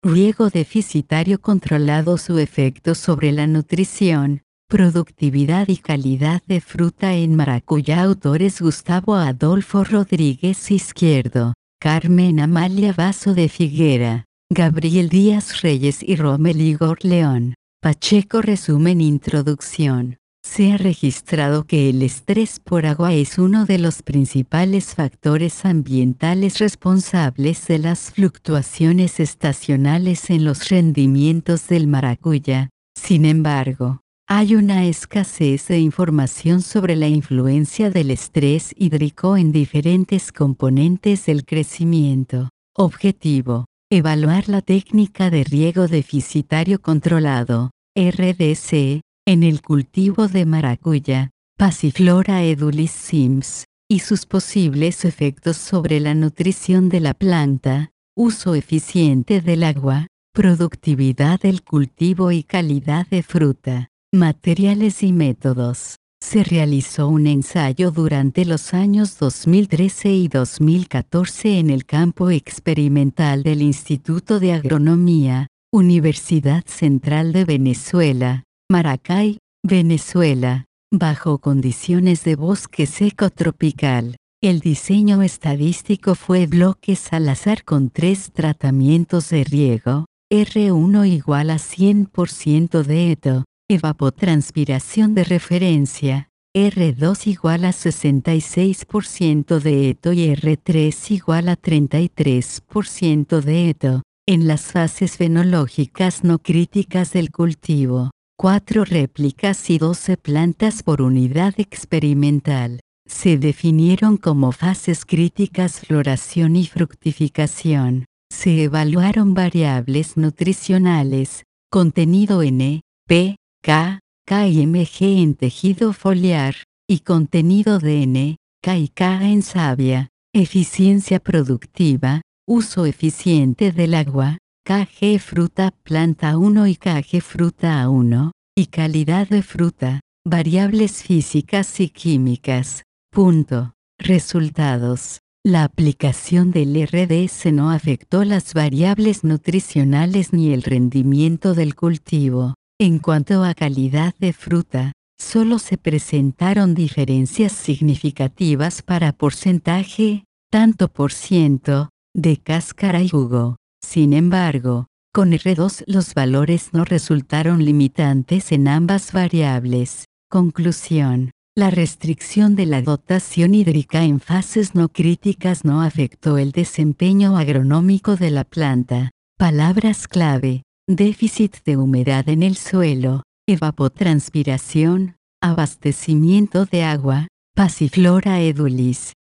Riego deficitario controlado. Su efecto sobre la nutrición, productividad y calidad de fruta en maracuyá. Autores: Gustavo Adolfo Rodríguez Izquierdo, Carmen Amalia Vaso de Figuera, Gabriel Díaz Reyes y Rommel Igor León Pacheco. Resumen. Introducción. Se ha registrado que el estrés por agua es uno de los principales factores ambientales responsables de las fluctuaciones estacionales en los rendimientos del maracuyá. Sin embargo, hay una escasez de información sobre la influencia del estrés hídrico en diferentes componentes del crecimiento. Objetivo: evaluar la técnica de riego deficitario controlado, RDC, en el cultivo de maracuyá, Passiflora edulis Sims, y sus posibles efectos sobre la nutrición de la planta, uso eficiente del agua, productividad del cultivo y calidad de fruta. Materiales y métodos. Se realizó un ensayo durante los años 2013 y 2014 en el campo experimental del Instituto de Agronomía, Universidad Central de Venezuela, Maracay, Venezuela, bajo condiciones de bosque seco tropical. El diseño estadístico fue bloques al azar con 3 tratamientos de riego: R1 igual a 100% de ETO, evapotranspiración de referencia, R2 igual a 66% de ETO y R3 igual a 33% de ETO, en las fases fenológicas no críticas del cultivo. 4 réplicas y 12 plantas por unidad experimental. Se definieron como fases críticas floración y fructificación. Se evaluaron variables nutricionales, contenido N, P, K, K y Mg en tejido foliar, y contenido de N, K y K en savia, eficiencia productiva, uso eficiente del agua, Kg fruta planta 1 y Kg fruta A1, y calidad de fruta, variables físicas y químicas. Punto. Resultados. La aplicación del RDS no afectó las variables nutricionales ni el rendimiento del cultivo. En cuanto a calidad de fruta, solo se presentaron diferencias significativas para porcentaje, tanto por ciento, de cáscara y jugo. Sin embargo, con R2 los valores no resultaron limitantes en ambas variables. Conclusión. La restricción de la dotación hídrica en fases no críticas no afectó el desempeño agronómico de la planta. Palabras clave: déficit de humedad en el suelo, evapotranspiración, abastecimiento de agua, Passiflora edulis.